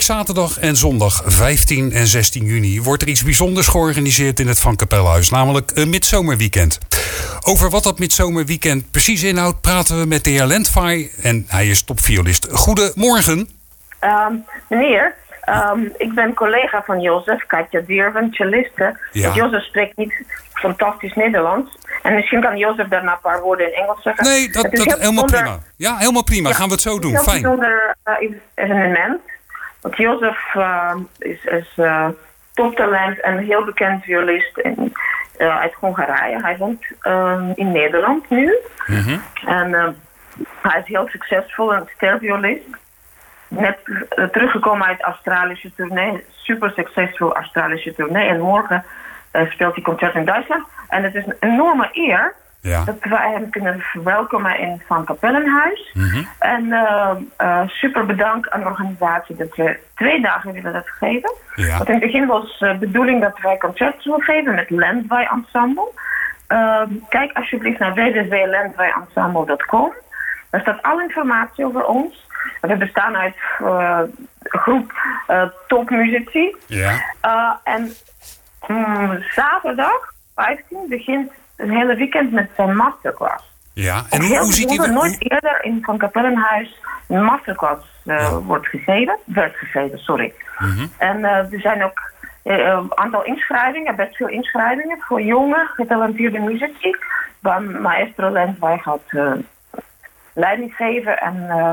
zaterdag en zondag 15 en 16 juni wordt er iets bijzonders georganiseerd in het Van Capellehuis, namelijk een midzomerweekend. Over wat dat midzomerweekend precies inhoudt praten we met de heer Lendvaai en hij is topviolist. Goedemorgen. Meneer, ik ben collega van Jozef, Katja Dierven, celliste. Ja. Jozef spreekt niet fantastisch Nederlands. En misschien kan Jozef daarna een paar woorden in Engels zeggen. Nee, dat helemaal prima. Ja, helemaal prima. Gaan we het zo doen. Fijn. Fijn. Het is een bijzonder evenement. Want Jozef is toptalent en heel bekend violist uit Hongarije. Hij woont in Nederland nu. Mhm. En hij is heel succesvol en sterviolist. Net teruggekomen uit Australische tournee. Super succesvol Australische tournee. En morgen speelt hij concert in Duitsland. En het is een enorme eer dat wij hem kunnen verwelkomen in Van Capellenhuis. Mhm. En super bedankt aan de organisatie dat we 2 dagen willen dat geven. Ja. Want in het begin was de bedoeling dat wij concerten zullen geven met Lendvaai Ensemble. Kijk alsjeblieft naar www.lendvaayensemble.com. Daar staat alle informatie over ons. We bestaan uit een groep topmuzici. Ja. En zaterdag 15 begint een hele weekend met zijn masterclass. Ja. En hoe ziet die... Nooit eerder in Van Capellenhuis een masterclass werd gegeven, sorry. Mhm. En er zijn ook een aantal inschrijvingen, best veel inschrijvingen voor jonge, getalenteerde muzici. Waar maestro Lendvaai gaat leiding geven en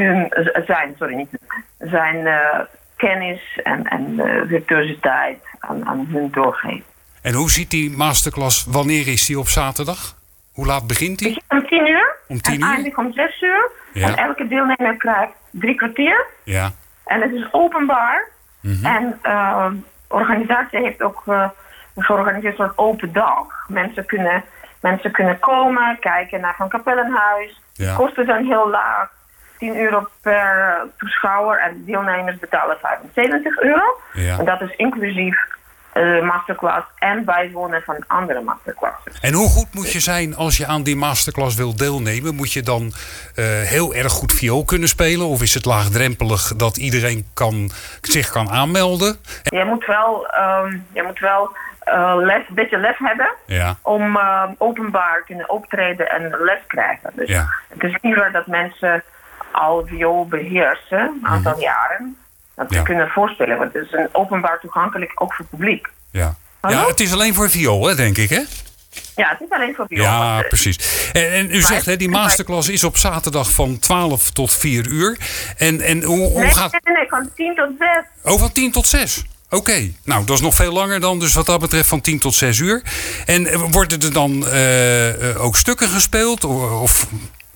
zijn kennis en virtuositeit aan hun doorgeven. En hoe ziet die masterclass, wanneer is die op zaterdag? Hoe laat begint die? Om 10 uur. Om 10 en uur? eindigt om 6 uur. Ja. En elke deelnemer krijgt 3 kwartier. Ja. En het is openbaar. Mhm. En de organisatie heeft ook georganiseerd een soort open dag. Mensen kunnen komen, kijken naar Van Capellenhuis. Ja. De kosten zijn heel laag. 10 euro per toeschouwer en deelnemers betalen 75 euro. Ja. En dat is inclusief masterclass en bijwonen van andere masterclasses. En hoe goed moet je zijn als je aan die masterclass wil deelnemen? Moet je dan heel erg goed viool kunnen spelen? Of is het laagdrempelig dat iedereen zich kan aanmelden? Je moet wel een beetje les hebben om openbaar kunnen optreden en les krijgen. Dus het is liever dat mensen al viool beheersen, een aantal jaren, dat ze kunnen voorstellen. Want het is een openbaar toegankelijk ook voor het publiek. Ja. Ja, het is alleen voor viool, hè, denk ik, hè? Ja, het is alleen voor viool. Ja, precies. En u zegt, hè, die masterclass is op zaterdag van 12 tot 4 uur. En hoe gaat... Nee, van 10 tot 6. Oh, van 10 tot 6. Oké. Nou, dat is nog veel langer dan, dus wat dat betreft van 10 tot 6 uur. En worden er dan ook stukken gespeeld? Of...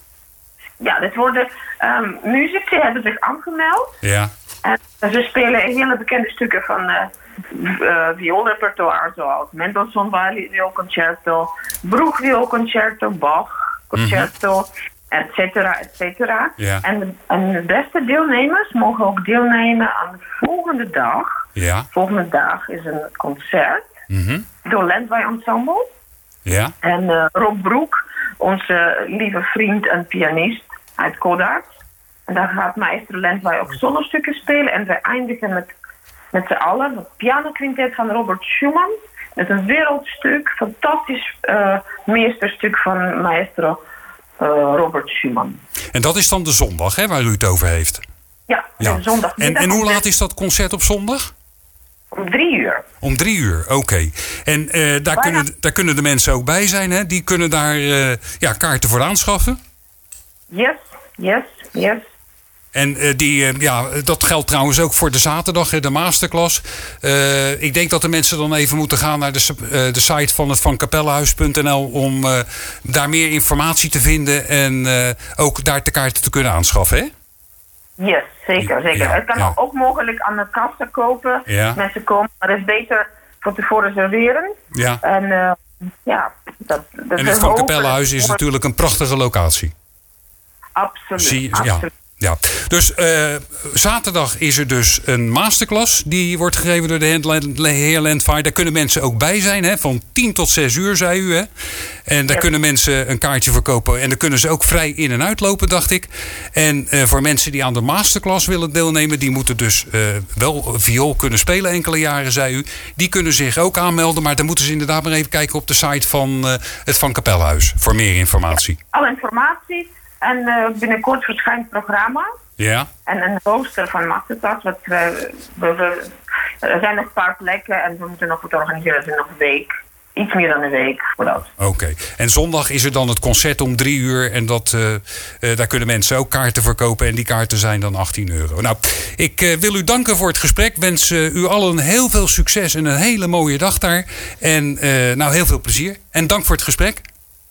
Ja, dit worden... muzici hebben zich aangemeld. Ja. En ze spelen hele bekende stukken van vioolrepertoire, zoals Mendelssohn vioolconcerto, Bruch vioolconcerto, Bach concerto, et cetera. Ja. En de beste deelnemers mogen ook deelnemen aan de volgende dag. Ja. Volgende dag is een concert door Lendvaai Ensemble. Ja. En Rob Broek, onze lieve vriend en pianist uit Kodak. En daar gaat maestro Lendvaai ook solostukken spelen. En we eindigen met z'n allen het pianoquintet van Robert Schumann. Het is een wereldstuk, fantastisch meesterstuk van maestro Robert Schumann. En dat is dan de zondag, hè, waar u het over heeft? Ja. De zondag. En hoe laat is dat concert op zondag? Om 3 uur. Om 3 uur, oké. En daar kunnen de mensen ook bij zijn, hè? Die kunnen daar kaarten voor aanschaffen? Yes. En dat geldt trouwens ook voor de zaterdag, de masterclass. Ik denk dat de mensen dan even moeten gaan naar de site van het vancapellehuis.nl om daar meer informatie te vinden en ook daar de kaarten te kunnen aanschaffen, hè? Yes, zeker. Ja, het kan ook mogelijk aan de kassa kopen. Ja. Mensen komen, maar het is beter van tevoren reserveren. Ja. En het Van Capellehuis is natuurlijk een prachtige locatie. Absoluut. Ja. Ja, dus zaterdag is er dus een masterclass. Die wordt gegeven door de heer Landvaart. Daar kunnen mensen ook bij zijn. Hè? Van 10 tot 6 uur, zei u. Hè? En daar kunnen mensen een kaartje voor kopen. En dan kunnen ze ook vrij in- en uitlopen, dacht ik. En voor mensen die aan de masterclass willen deelnemen... die moeten dus wel viool kunnen spelen enkele jaren, zei u. Die kunnen zich ook aanmelden. Maar dan moeten ze inderdaad maar even kijken op de site van het Van Capellehuis. Voor meer informatie. Alle informatie. En binnenkort verschijnt het programma. Ja. En een rooster van masterclass. Er zijn nog een paar plekken en we moeten nog wat organiseren. Het is nog een week. Iets meer dan een week voor dat. Oké. En zondag is er dan het concert om 3 uur. En daar kunnen mensen ook kaarten voor kopen. En die kaarten zijn dan €18. Nou, ik wil u danken voor het gesprek. Wens u allen heel veel succes en een hele mooie dag daar. En heel veel plezier. En dank voor het gesprek.